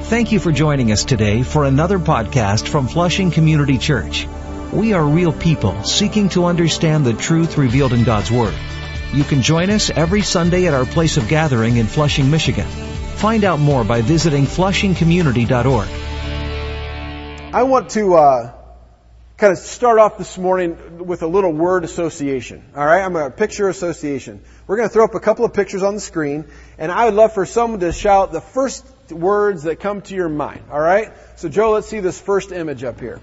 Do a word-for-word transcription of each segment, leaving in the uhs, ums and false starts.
Thank you for joining us today for another podcast from Flushing Community Church. We are real people seeking to understand the truth revealed in God's Word. You can join us every Sunday at our place of gathering in Flushing, Michigan. Find out more by visiting flushing community dot org. I want to uh, kind of start off this morning with a little word association. All right, I'm a picture association. We're going to throw up a couple of pictures on the screen, and I would love for someone to shout the first words that come to your mind. All right, so Joe, let's see this first image up here.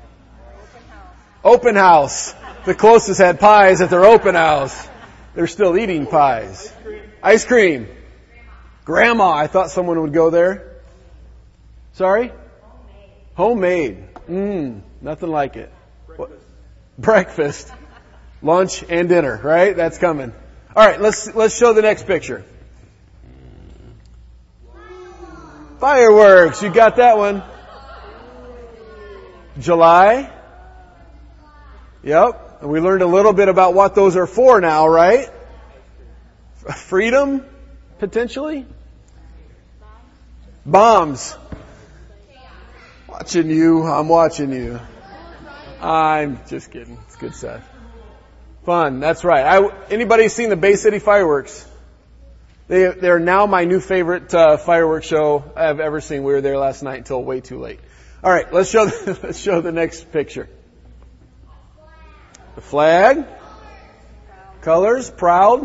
Open house. The closest had pies at their open house. They're still eating pies. Ice cream. Ice cream. Grandma. I thought someone would go there. Sorry? Homemade. Mmm. Nothing like it. Breakfast. Breakfast. Lunch and dinner, right? That's coming. All right, let's let's show the next picture. Fireworks. You got that one. July. Yep. And we learned a little bit about what those are for now, right? Freedom, potentially. Bombs. Watching you. I'm watching you. I'm just kidding. It's good stuff. Fun. That's right. I, anybody seen the Bay City fireworks? They, they're now my new favorite uh, fireworks show I've ever seen. We were there last night until way too late. All right, let's show the, let's show the next picture. The flag, colors, proud.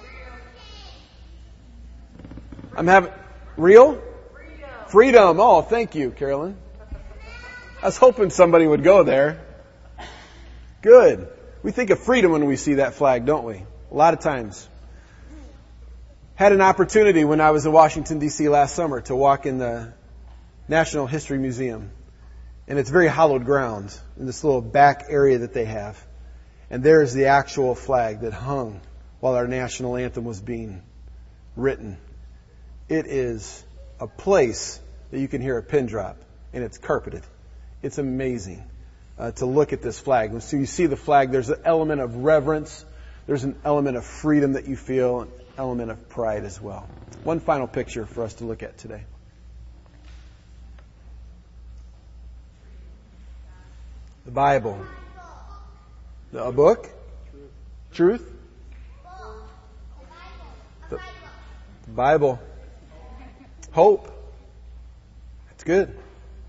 I'm having real freedom. Freedom. Oh, thank you, Carolyn. I was hoping somebody would go there. Good. We think of freedom when we see that flag, don't we? A lot of times. Had an opportunity when I was in Washington, D C last summer to walk in the National History Museum. And it's very hallowed ground in this little back area that they have. And there's the actual flag that hung while our national anthem was being written. It is a place that you can hear a pin drop, and it's carpeted. It's amazing uh, to look at this flag. And so you see the flag, there's an element of reverence, there's an element of freedom that you feel, an element of pride as well. One final picture for us to look at today. The Bible. A book? Truth? Truth? The, the Bible. Hope. That's good.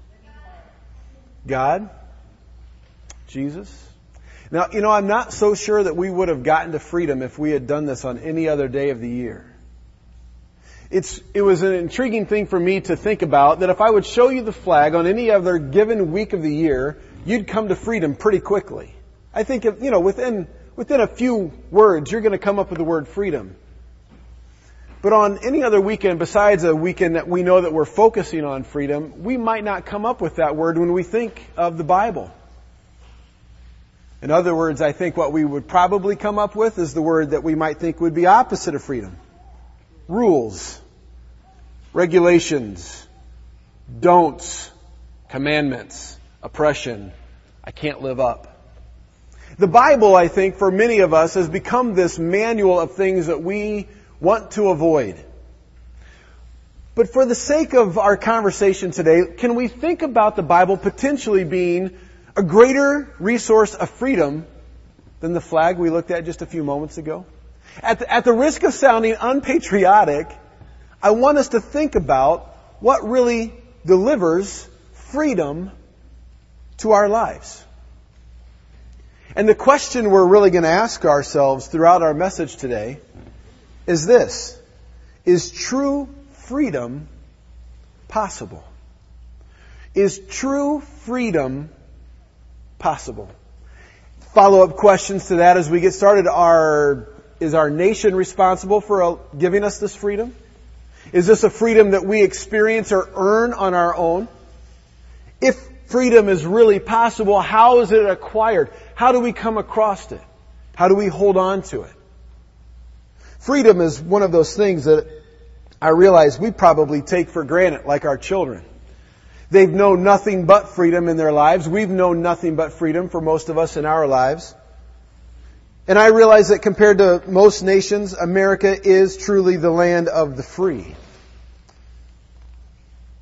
God. Jesus. Now, you know, I'm not so sure that we would have gotten to freedom if we had done this on any other day of the year. It's, it was an intriguing thing for me to think about that if I would show you the flag on any other given week of the year, you'd come to freedom pretty quickly. I think, if, you know, within within a few words, you're going to come up with the word freedom. But on any other weekend besides a weekend that we know that we're focusing on freedom, we might not come up with that word when we think of the Bible. In other words, I think what we would probably come up with is the word that we might think would be opposite of freedom. Rules, regulations, don'ts, commandments, oppression. I can't live up. The Bible, I think, for many of us has become this manual of things that we want to avoid. But for the sake of our conversation today, can we think about the Bible potentially being a greater resource of freedom than the flag we looked at just a few moments ago? At the, at the risk of sounding unpatriotic, I want us to think about what really delivers freedom to our lives. And the question we're really going to ask ourselves throughout our message today is this: is true freedom possible? Is true freedom possible? Follow-up questions to that as we get started are, is our nation responsible for giving us this freedom? Is this a freedom that we experience or earn on our own? If freedom is really possible, how is it acquired? How do we come across it? How do we hold on to it? Freedom is one of those things that I realize we probably take for granted, like our children. They've known nothing but freedom in their lives. We've known nothing but freedom for most of us in our lives. And I realize that compared to most nations, America is truly the land of the free.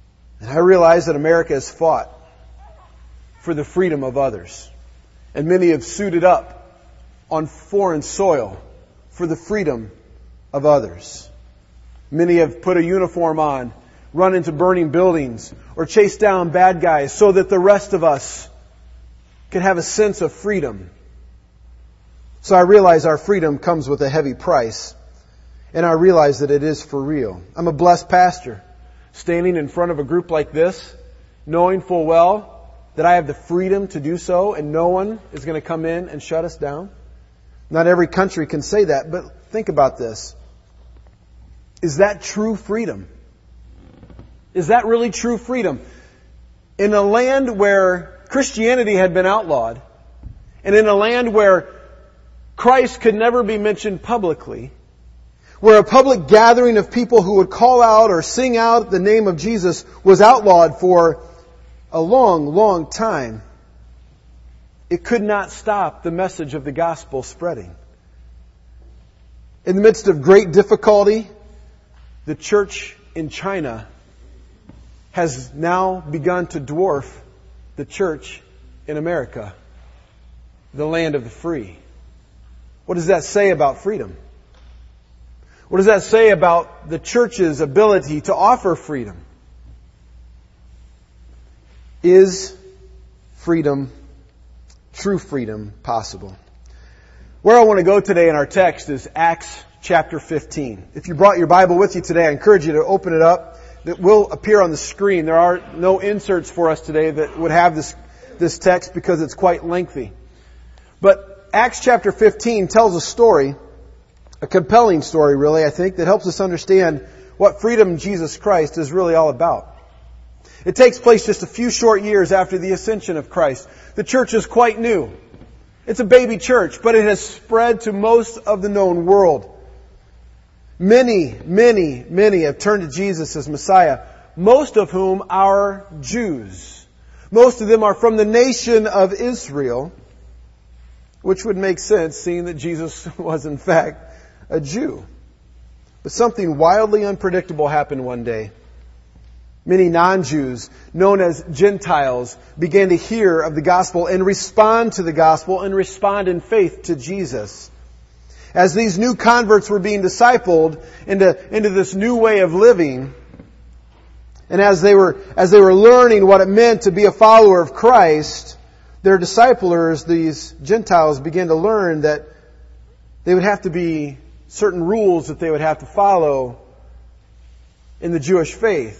And I realize that America has fought for the freedom of others. And many have suited up on foreign soil for the freedom of others. Many have put a uniform on, run into burning buildings, or chased down bad guys so that the rest of us can have a sense of freedom. So I realize our freedom comes with a heavy price. And I realize that it is for real. I'm a blessed pastor, standing in front of a group like this, knowing full well that I have the freedom to do so and no one is going to come in and shut us down. Not every country can say that, but think about this. Is that true freedom? Is that really true freedom? In a land where Christianity had been outlawed, and in a land where Christ could never be mentioned publicly, where a public gathering of people who would call out or sing out the name of Jesus was outlawed for a long, long time, it could not stop the message of the gospel spreading. In the midst of great difficulty, the church in China has now begun to dwarf the church in America, the land of the free. What does that say about freedom? What does that say about the church's ability to offer freedom? Is freedom, true freedom, possible? Where I want to go today in our text is Acts chapter fifteen. If you brought your Bible with you today, I encourage you to open it up. It will appear on the screen. There are no inserts for us today that would have this, this text because it's quite lengthy. But Acts chapter fifteen tells a story, a compelling story really, I think, that helps us understand what freedom in Jesus Christ is really all about. It takes place just a few short years after the ascension of Christ. The church is quite new. It's a baby church, but it has spread to most of the known world. Many, many, many have turned to Jesus as Messiah, most of whom are Jews. Most of them are from the nation of Israel, which would make sense, seeing that Jesus was in fact a Jew. But something wildly unpredictable happened one day. Many non-Jews, known as Gentiles, began to hear of the gospel and respond to the gospel and respond in faith to Jesus. As these new converts were being discipled into, into this new way of living, and as they were, as they were learning what it meant to be a follower of Christ, their disciplers, these Gentiles, began to learn that they would have to be certain rules that they would have to follow in the Jewish faith.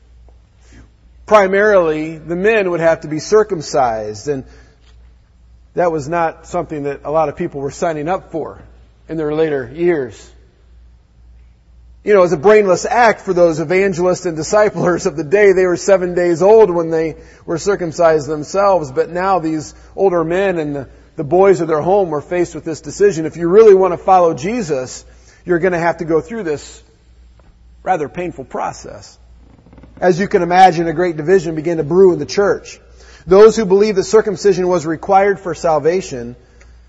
Primarily, the men would have to be circumcised, and that was not something that a lot of people were signing up for in their later years. You know, it was a brainless act for those evangelists and disciplers of the day. They were seven days old when they were circumcised themselves, but now these older men and the, the boys of their home were faced with this decision. If you really want to follow Jesus, you're going to have to go through this rather painful process. As you can imagine, a great division began to brew in the church. Those who believed that circumcision was required for salvation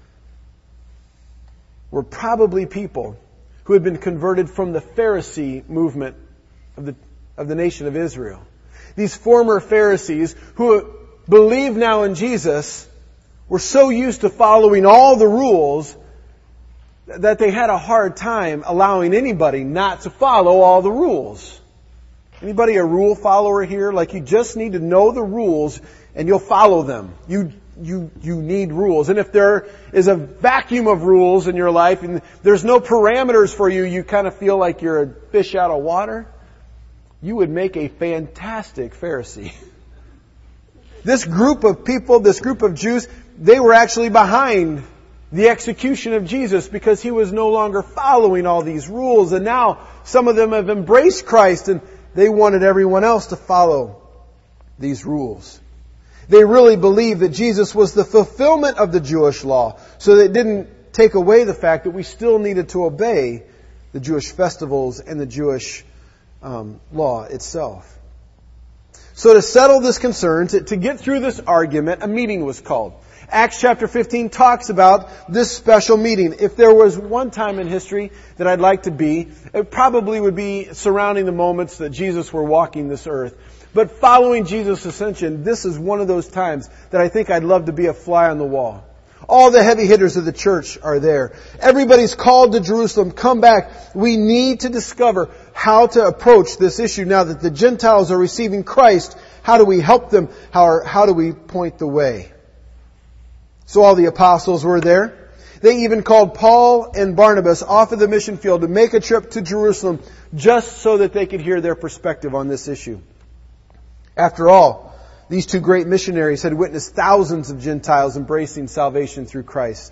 were probably people who had been converted from the Pharisee movement of the, of the nation of Israel. These former Pharisees who believe now in Jesus were so used to following all the rules that they had a hard time allowing anybody not to follow all the rules. Anybody a rule follower here? Like you just need to know the rules and you'll follow them. You you you need rules. And if there is a vacuum of rules in your life and there's no parameters for you, you kind of feel like you're a fish out of water, you would make a fantastic Pharisee. This group of people, this group of Jews, they were actually behind the execution of Jesus because He was no longer following all these rules. And now some of them have embraced Christ and they wanted everyone else to follow these rules. They really believed that Jesus was the fulfillment of the Jewish law, so that it didn't take away the fact that we still needed to obey the Jewish festivals and the Jewish um, law itself. So to settle this concern, to, to get through this argument, a meeting was called. Acts chapter fifteen talks about this special meeting. If there was one time in history that I'd like to be, it probably would be surrounding the moments that Jesus were walking this earth. But following Jesus' ascension, this is one of those times that I think I'd love to be a fly on the wall. All the heavy hitters of the church are there. Everybody's called to Jerusalem. Come back. We need to discover how to approach this issue now that the Gentiles are receiving Christ. How do we help them? How, how do we point the way? So all the apostles were there. They even called Paul and Barnabas off of the mission field to make a trip to Jerusalem just so that they could hear their perspective on this issue. After all, these two great missionaries had witnessed thousands of Gentiles embracing salvation through Christ.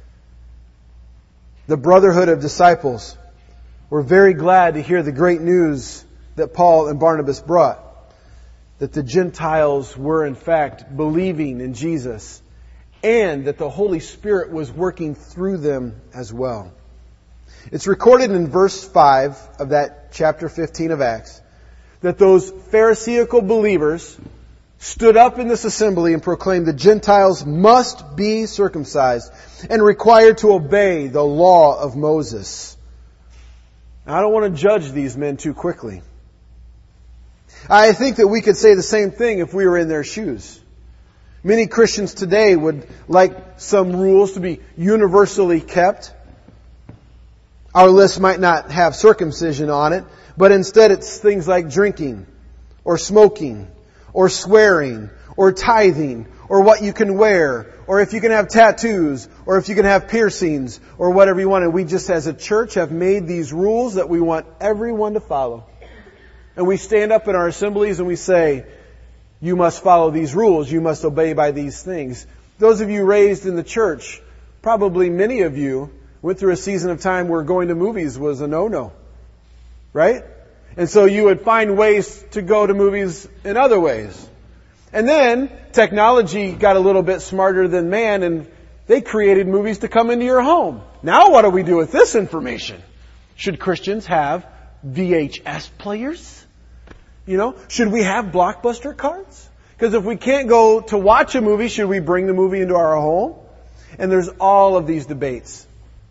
The brotherhood of disciples were very glad to hear the great news that Paul and Barnabas brought, that the Gentiles were in fact believing in Jesus, and that the Holy Spirit was working through them as well. It's recorded in verse five of that chapter fifteen of Acts that those Pharisaical believers stood up in this assembly and proclaimed the Gentiles must be circumcised and required to obey the law of Moses. Now, I don't want to judge these men too quickly. I think that we could say the same thing if we were in their shoes. Many Christians today would like some rules to be universally kept. Our list might not have circumcision on it, but instead it's things like drinking, or smoking, or swearing, or tithing, or what you can wear, or if you can have tattoos, or if you can have piercings, or whatever you want. And we just as a church have made these rules that we want everyone to follow. And we stand up in our assemblies and we say, you must follow these rules. You must obey by these things. Those of you raised in the church, probably many of you went through a season of time where going to movies was a no-no. Right? And so you would find ways to go to movies in other ways. And then technology got a little bit smarter than man, and they created movies to come into your home. Now what do we do with this information? Should Christians have V H S players? You know, should we have Blockbuster cards? Because if we can't go to watch a movie, should we bring the movie into our home? And there's all of these debates.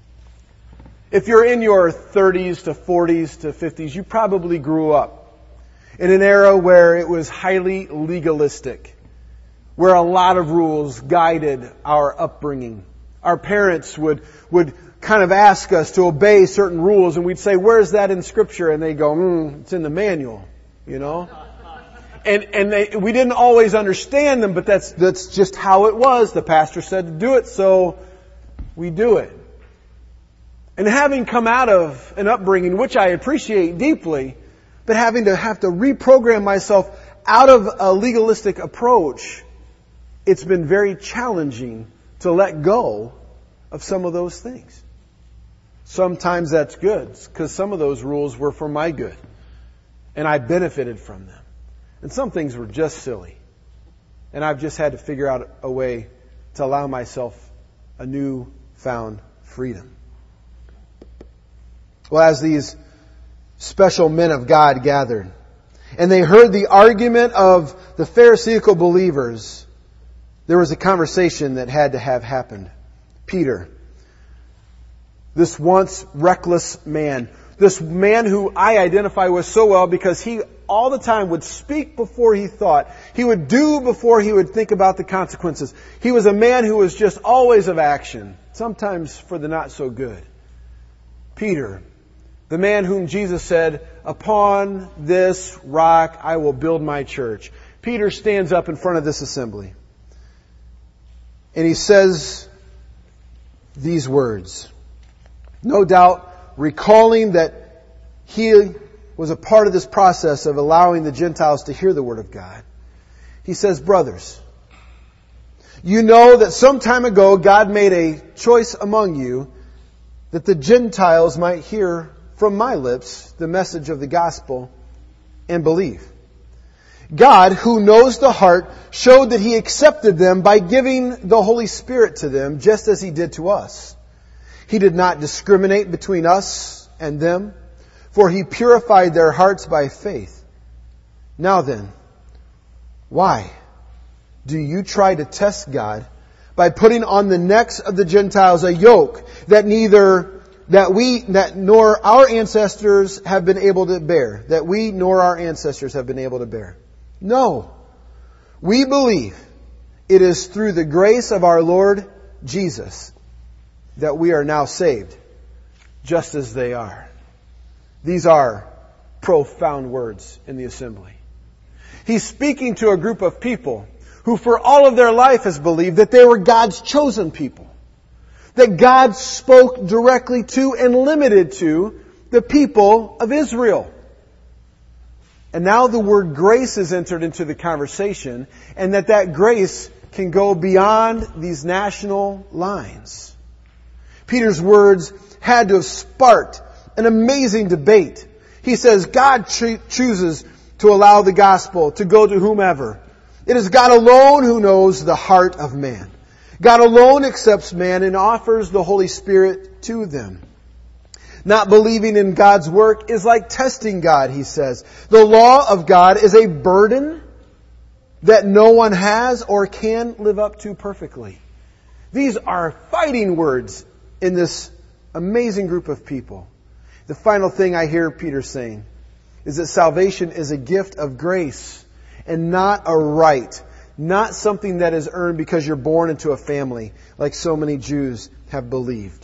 If you're in your thirties to forties to fifties, you probably grew up in an era where it was highly legalistic, where a lot of rules guided our upbringing. Our parents would, would kind of ask us to obey certain rules, and we'd say, where's that in Scripture? And they go, mm, it's in the manual. You know, and and they, we didn't always understand them, but that's that's just how it was. The pastor said to do it, so we do it. And having come out of an upbringing, which I appreciate deeply, but having to have to reprogram myself out of a legalistic approach, it's been very challenging to let go of some of those things. Sometimes that's good, because some of those rules were for my good. And I benefited from them. And some things were just silly. And I've just had to figure out a way to allow myself a new found freedom. Well, as these special men of God gathered, and they heard the argument of the Pharisaical believers, there was a conversation that had to have happened. Peter, this once reckless man, this man who I identify with so well because he all the time would speak before he thought. He would do before he would think about the consequences. He was a man who was just always of action, sometimes for the not so good. Peter, the man whom Jesus said, upon this rock I will build my church. Peter stands up in front of this assembly. And he says these words. No doubt recalling that he was a part of this process of allowing the Gentiles to hear the Word of God. He says, brothers, you know that some time ago God made a choice among you that the Gentiles might hear from my lips the message of the gospel and believe. God, who knows the heart, showed that He accepted them by giving the Holy Spirit to them, just as He did to us. He did not discriminate between us and them, for He purified their hearts by faith. Now then, why do you try to test God by putting on the necks of the Gentiles a yoke that neither that we that nor our ancestors have been able to bear, that we nor our ancestors have been able to bear. No. We believe it is through the grace of our Lord Jesus that we are now saved, just as they are. These are profound words in the assembly. He's speaking to a group of people who for all of their life has believed that they were God's chosen people. That God spoke directly to and limited to the people of Israel. And now the word grace is entered into the conversation, and that that grace can go beyond these national lines. Peter's words had to have sparked an amazing debate. He says God cho- chooses to allow the gospel to go to whomever. It is God alone who knows the heart of man. God alone accepts man and offers the Holy Spirit to them. Not believing in God's work is like testing God, he says. The law of God is a burden that no one has or can live up to perfectly. These are fighting words in this amazing group of people. The final thing I hear Peter saying is that salvation is a gift of grace and not a right. Not something that is earned because you're born into a family, like so many Jews have believed.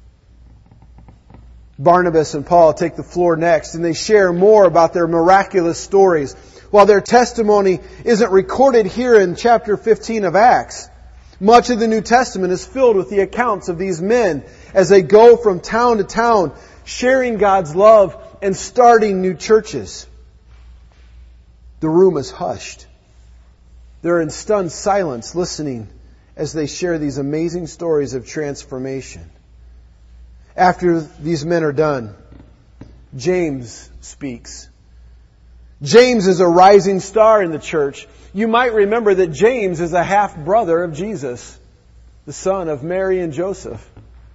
Barnabas and Paul take the floor next, and they share more about their miraculous stories. While their testimony isn't recorded here in chapter fifteen of Acts, much of the New Testament is filled with the accounts of these men as they go from town to town, sharing God's love and starting new churches. The room is hushed. They're in stunned silence listening as they share these amazing stories of transformation. After these men are done, James speaks. James is a rising star in the church. You might remember that James is a half-brother of Jesus, the son of Mary and Joseph.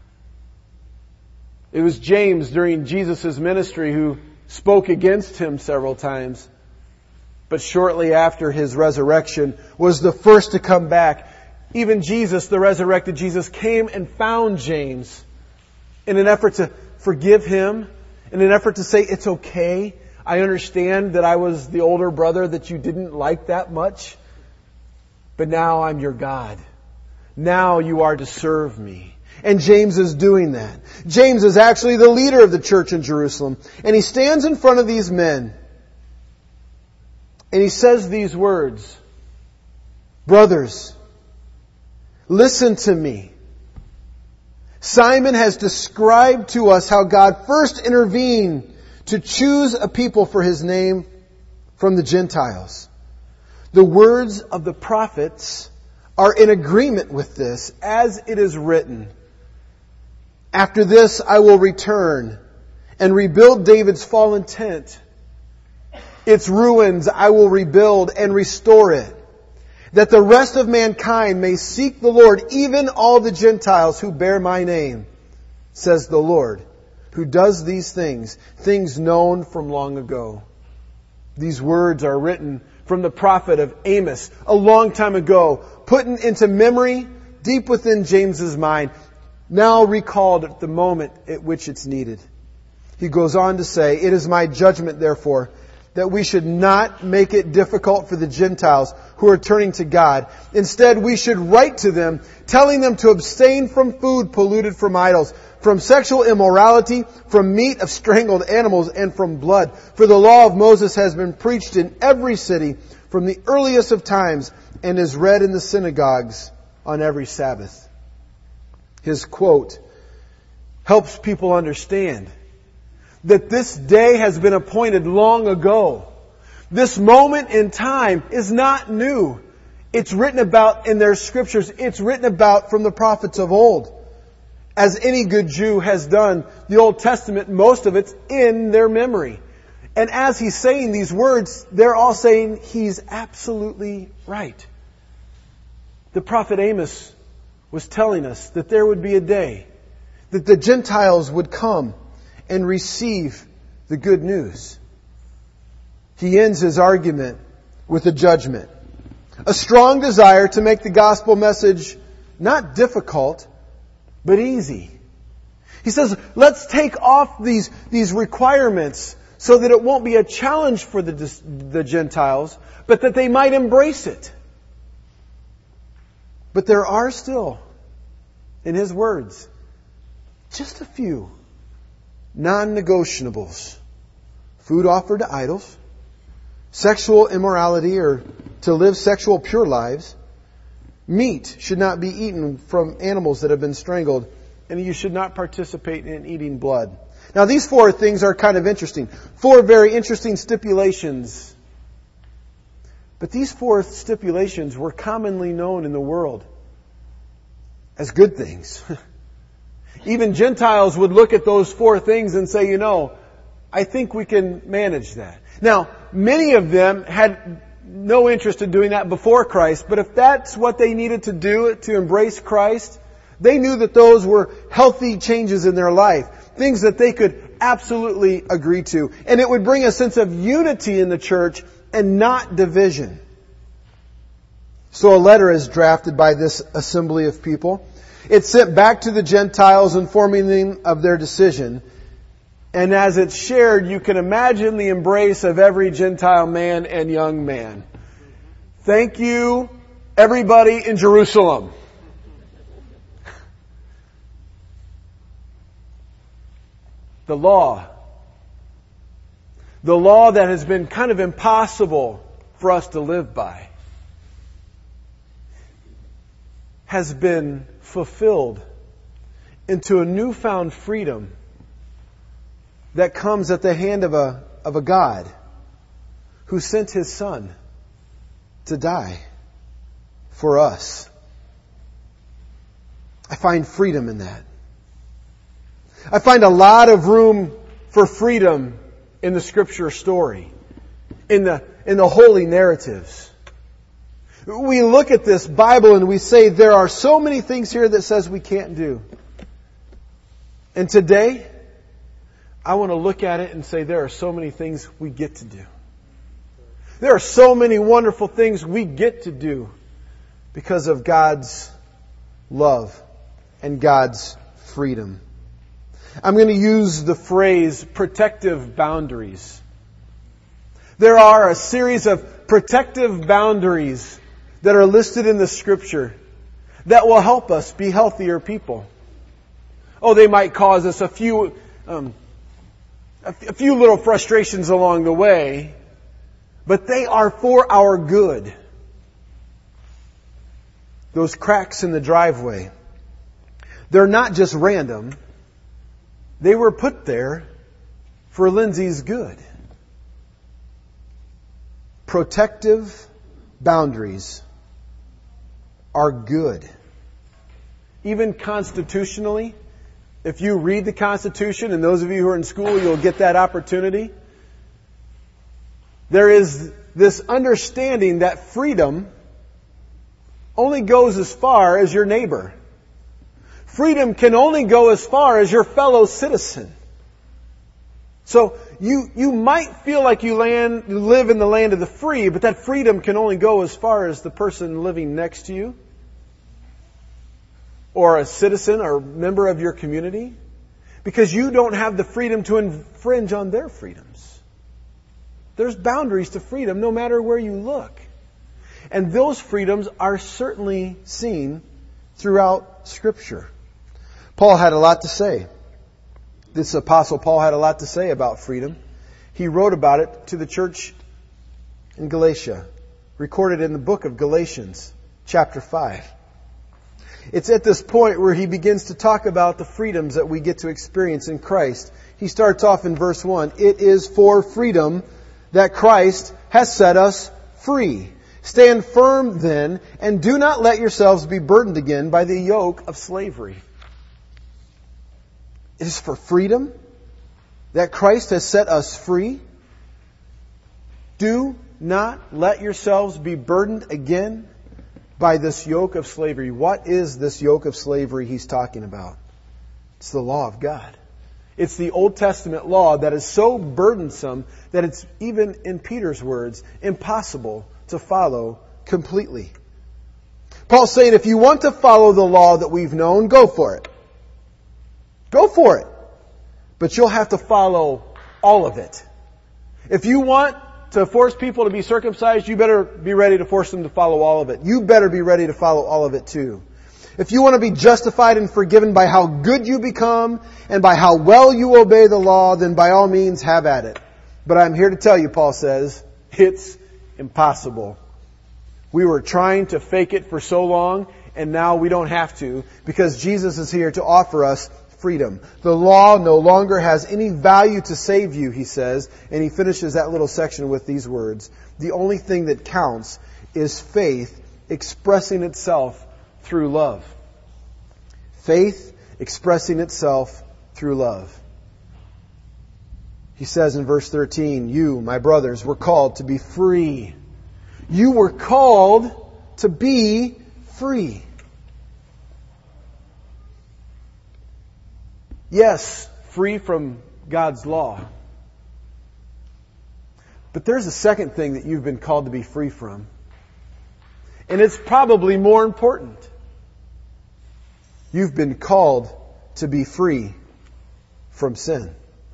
It was James during Jesus' ministry who spoke against him several times, but shortly after his resurrection was the first to come back. Even Jesus, the resurrected Jesus, came and found James in an effort to forgive him, in an effort to say, it's okay. I understand that I was the older brother that you didn't like that much, but now I'm your God. Now you are to serve me. And James is doing that. James is actually the leader of the church in Jerusalem. And he stands in front of these men. And he says these words, brothers, listen to me. Simon has described to us how God first intervened to choose a people for His name from the Gentiles. The words of the prophets are in agreement with this, as it is written. After this I will return and rebuild David's fallen tent. Its ruins I will rebuild and restore it, that the rest of mankind may seek the Lord, even all the Gentiles who bear my name, says the Lord, who does these things, things known from long ago. These words are written from the prophet of Amos a long time ago, put into memory deep within James's mind, now recalled at the moment at which it's needed. He goes on to say, it is my judgment, therefore, that we should not make it difficult for the Gentiles who are turning to God. Instead, we should write to them, telling them to abstain from food polluted from idols, from sexual immorality, from meat of strangled animals, and from blood. For the law of Moses has been preached in every city from the earliest of times and is read in the synagogues on every Sabbath. His quote helps people understand that this day has been appointed long ago. This moment in time is not new. It's written about in their scriptures. It's written about from the prophets of old. As any good Jew has done, the Old Testament, most of it's in their memory. And as he's saying these words, they're all saying he's absolutely right. The prophet Amos was telling us that there would be a day that the Gentiles would come and receive the good news. He ends his argument with a judgment. A strong desire to make the gospel message not difficult, but easy. He says, let's take off these, these requirements so that it won't be a challenge for the, the Gentiles, but that they might embrace it. But there are still, in His words, just a few non-negotiables. Food offered to idols, sexual immorality or to live sexual pure lives, meat should not be eaten from animals that have been strangled, and you should not participate in eating blood. Now these four things are kind of interesting. Four very interesting stipulations. But these four stipulations were commonly known in the world as good things. Even Gentiles would look at those four things and say, you know, I think we can manage that. Now, many of them had no interest in doing that before Christ, but if that's what they needed to do to embrace Christ, they knew that those were healthy changes in their life, things that they could absolutely agree to. And it would bring a sense of unity in the church and not division. So a letter is drafted by this assembly of people. It's sent back to the Gentiles, informing them of their decision. And as it's shared, you can imagine the embrace of every Gentile man and young man. Thank you, everybody in Jerusalem. The law. The law that has been kind of impossible for us to live by has been fulfilled into a newfound freedom that comes at the hand of a, of a God who sent His Son to die for us. I find freedom in that. I find a lot of room for freedom in the Scripture story, in the, in the holy narratives. We look at this Bible and we say there are so many things here that says we can't do. And today, I want to look at it and say there are so many things we get to do. There are so many wonderful things we get to do because of God's love and God's freedom. I'm going to use the phrase protective boundaries. There are a series of protective boundaries that are listed in the Scripture that will help us be healthier people. Oh, they might cause us a few... Um, A few little frustrations along the way, but they are for our good. Those cracks in the driveway, they're not just random. They were put there for Lindsay's good. Protective boundaries are good. Even constitutionally, if you read the Constitution, and those of you who are in school, you'll get that opportunity. There is this understanding that freedom only goes as far as your neighbor. Freedom can only go as far as your fellow citizen. So you, you might feel like you land, live in the land of the free, but that freedom can only go as far as the person living next to you, or a citizen or member of your community, because you don't have the freedom to infringe on their freedoms. There's boundaries to freedom no matter where you look. And those freedoms are certainly seen throughout Scripture. Paul had a lot to say. This Apostle Paul had a lot to say about freedom. He wrote about it to the church in Galatia, recorded in the book of Galatians, chapter five. It's at this point where he begins to talk about the freedoms that we get to experience in Christ. He starts off in verse one. It is for freedom that Christ has set us free. Stand firm then, and do not let yourselves be burdened again by the yoke of slavery. It is for freedom that Christ has set us free. Do not let yourselves be burdened again by this yoke of slavery. What is this yoke of slavery he's talking about? It's the law of God. It's the Old Testament law that is so burdensome that it's, even in Peter's words, impossible to follow completely. Paul's saying if you want to follow the law that we've known, go for it. Go for it. But you'll have to follow all of it. If you want to force people to be circumcised, you better be ready to force them to follow all of it. You better be ready to follow all of it too. If you want to be justified and forgiven by how good you become and by how well you obey the law, then by all means have at it. But I'm here to tell you, Paul says, it's impossible. We were trying to fake it for so long, and now we don't have to, because Jesus is here to offer us freedom. The law no longer has any value to save you, he says, and he finishes that little section with these words. The only thing that counts is faith expressing itself through love. Faith expressing itself through love. He says in verse thirteen, you, my brothers, were called to be free. You were called to be free. Yes, free from God's law. But there's a second thing that you've been called to be free from. And it's probably more important. You've been called to be free from sin.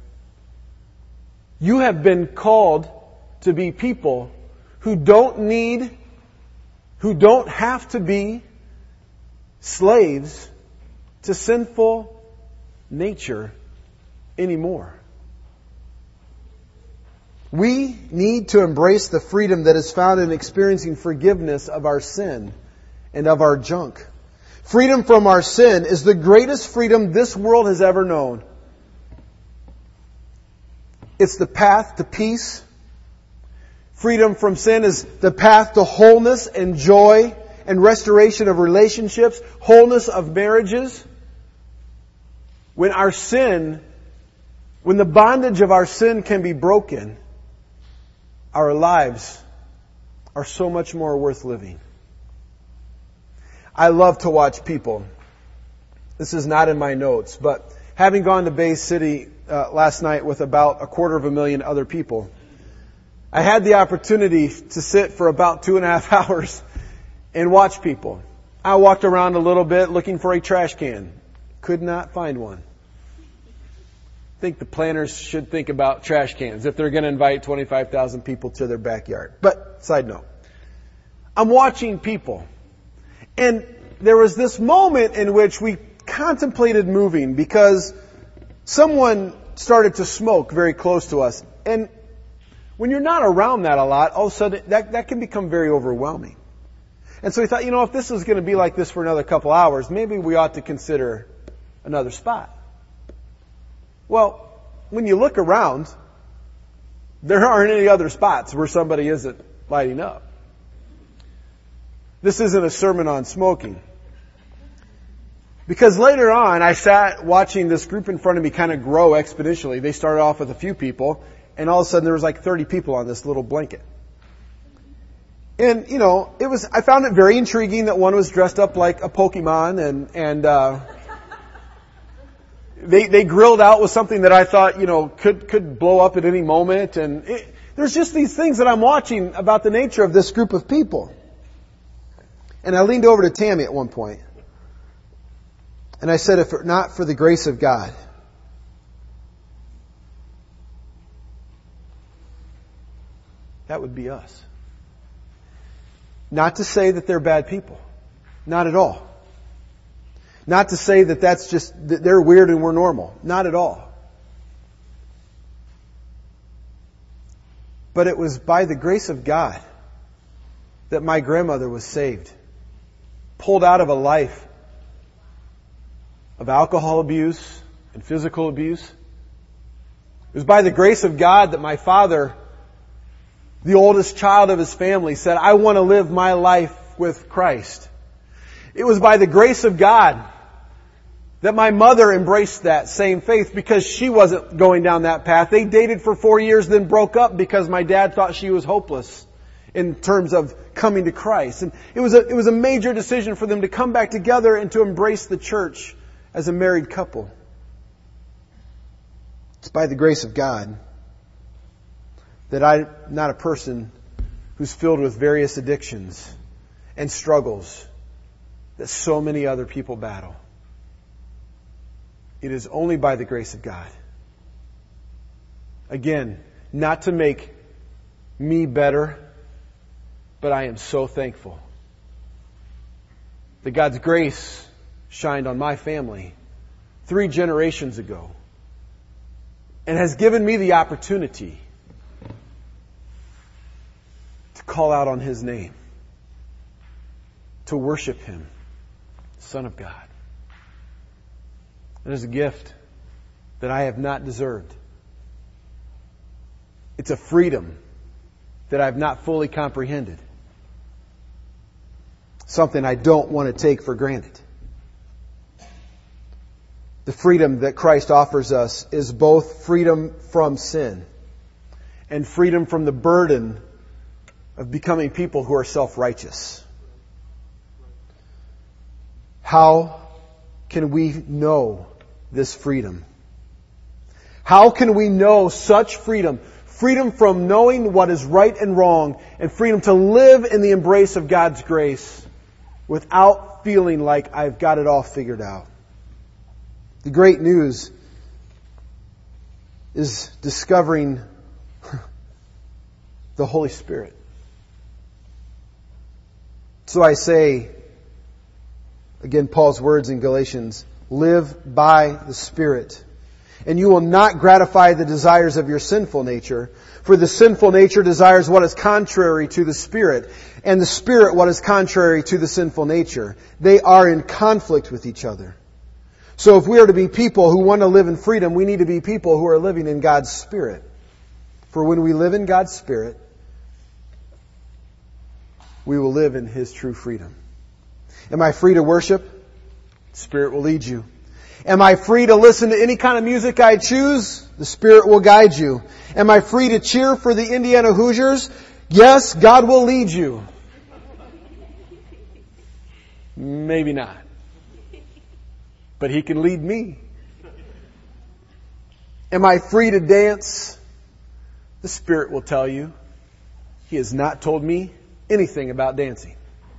You have been called to be people who don't need, who don't have to be slaves to sinful nature anymore. We need to embrace the freedom that is found in experiencing forgiveness of our sin and of our junk. Freedom from our sin is the greatest freedom this world has ever known. It's the path to peace. Freedom from sin is the path to wholeness and joy and restoration of relationships, wholeness of marriages. When our sin, when the bondage of our sin can be broken, our lives are so much more worth living. I love to watch people. This is not in my notes, but having gone to Bay City uh, last night with about a quarter of a million other people, I had the opportunity to sit for about two and a half hours and watch people. I walked around a little bit looking for a trash can. Could not find one. I think the planners should think about trash cans if they're going to invite twenty-five thousand people to their backyard. But, side note. I'm watching people. And there was this moment in which we contemplated moving because someone started to smoke very close to us. And when you're not around that a lot, all of a sudden that, that can become very overwhelming. And so we thought, you know, if this is going to be like this for another couple hours, maybe we ought to consider another spot. Well, when you look around, there aren't any other spots where somebody isn't lighting up. This isn't a sermon on smoking. Because later on, I sat watching this group in front of me kind of grow exponentially. They started off with a few people, and all of a sudden there was like thirty people on this little blanket. And, you know, it was, I found it very intriguing that one was dressed up like a Pokemon and, and, uh, they, they grilled out with something that I thought, you know, could, could blow up at any moment. And it, there's just these things that I'm watching about the nature of this group of people. And I leaned over to Tammy at one point, and I said, if it not for the grace of God, that would be us. Not to say that they're bad people. Not at all. Not to say that that's just, that they're weird and we're normal. Not at all. But it was by the grace of God that my grandmother was saved. Pulled out of a life of alcohol abuse and physical abuse. It was by the grace of God that my father, the oldest child of his family, said, I want to live my life with Christ. It was by the grace of God that my mother embraced that same faith because she wasn't going down that path. They dated for four years, then broke up because my dad thought she was hopeless in terms of coming to Christ. And it was a, it was a major decision for them to come back together and to embrace the church as a married couple. It's by the grace of God that I'm not a person who's filled with various addictions and struggles that so many other people battle. It is only by the grace of God. Again, not to make me better, but I am so thankful that God's grace shined on my family three generations ago and has given me the opportunity to call out on His name, to worship Him, Son of God. It is a gift that I have not deserved. It's a freedom that I've not fully comprehended. Something I don't want to take for granted. The freedom that Christ offers us is both freedom from sin and freedom from the burden of becoming people who are self-righteous. How can we know this freedom? How can we know such freedom? Freedom from knowing what is right and wrong, and freedom to live in the embrace of God's grace without feeling like I've got it all figured out. The great news is discovering the Holy Spirit. So I say, again, Paul's words in Galatians, live by the Spirit, and you will not gratify the desires of your sinful nature. For the sinful nature desires what is contrary to the Spirit, and the Spirit what is contrary to the sinful nature. They are in conflict with each other. So if we are to be people who want to live in freedom, we need to be people who are living in God's Spirit. For when we live in God's Spirit, we will live in His true freedom. Am I free to worship? The Spirit will lead you. Am I free to listen to any kind of music I choose? The Spirit will guide you. Am I free to cheer for the Indiana Hoosiers? Yes, God will lead you. Maybe not. But He can lead me. Am I free to dance? The Spirit will tell you. He has not told me anything about dancing.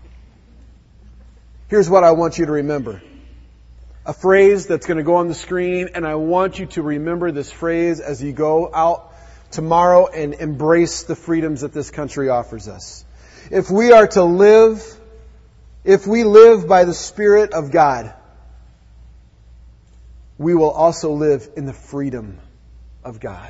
Here's what I want you to remember. A phrase that's going to go on the screen, and I want you to remember this phrase as you go out tomorrow and embrace the freedoms that this country offers us. If we are to live, if we live by the Spirit of God, we will also live in the freedom of God.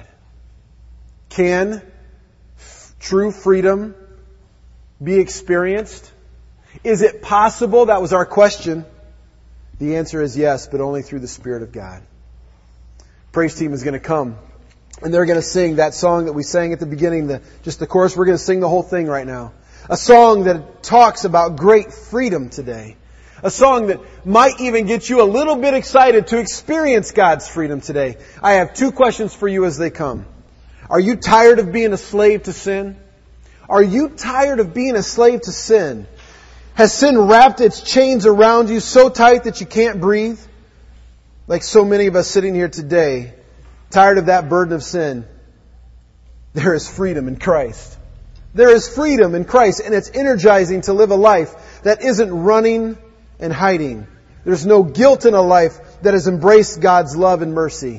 Can f- true freedom be experienced? Is it possible? That was our question. The answer is yes, but only through the Spirit of God. Praise team is going to come, and they're going to sing that song that we sang at the beginning, the, just the chorus. We're going to sing the whole thing right now. A song that talks about great freedom today. A song that might even get you a little bit excited to experience God's freedom today. I have two questions for you as they come. Are you tired of being a slave to sin? Are you tired of being a slave to sin? Has sin wrapped its chains around you so tight that you can't breathe? Like so many of us sitting here today, tired of that burden of sin. There is freedom in Christ. There is freedom in Christ, and it's energizing to live a life that isn't running and hiding. There's no guilt in a life that has embraced God's love and mercy.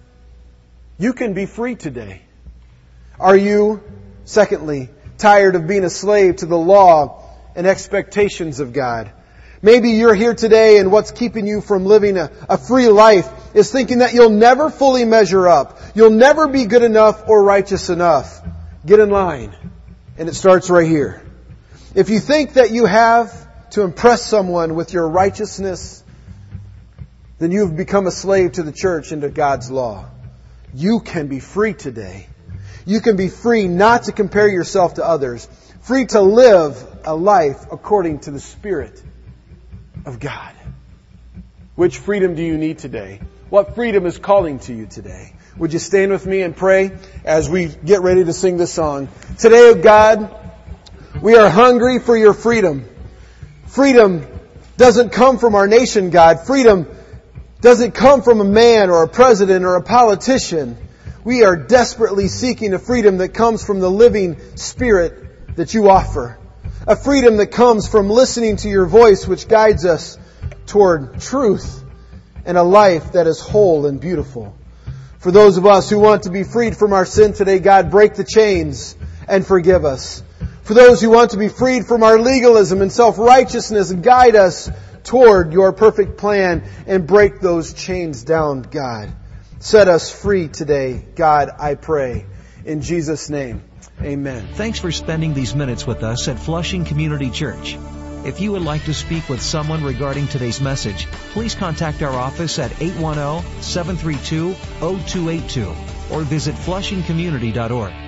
You can be free today. Are you, secondly, tired of being a slave to the law and expectations of God? Maybe you're here today and what's keeping you from living a, a free life is thinking that you'll never fully measure up. You'll never be good enough or righteous enough. Get in line. And it starts right here. If you think that you have to impress someone with your righteousness, then you've become a slave to the church and to God's law. You can be free today. You can be free not to compare yourself to others. Free to live a life according to the Spirit of God. Which freedom do you need today? What freedom is calling to you today? Would you stand with me and pray as we get ready to sing this song? Today, O God, we are hungry for your freedom. Freedom doesn't come from our nation, God. Freedom doesn't come from a man or a president or a politician. We are desperately seeking a freedom that comes from the living Spirit that you offer. A freedom that comes from listening to your voice, which guides us toward truth and a life that is whole and beautiful. For those of us who want to be freed from our sin today, God, break the chains and forgive us. For those who want to be freed from our legalism and self-righteousness, guide us toward your perfect plan and break those chains down, God. Set us free today, God, I pray. In Jesus' name, amen. Thanks for spending these minutes with us at Flushing Community Church. If you would like to speak with someone regarding today's message, please contact our office at eight one zero, seven three two, zero two eight two or visit flushing community dot org.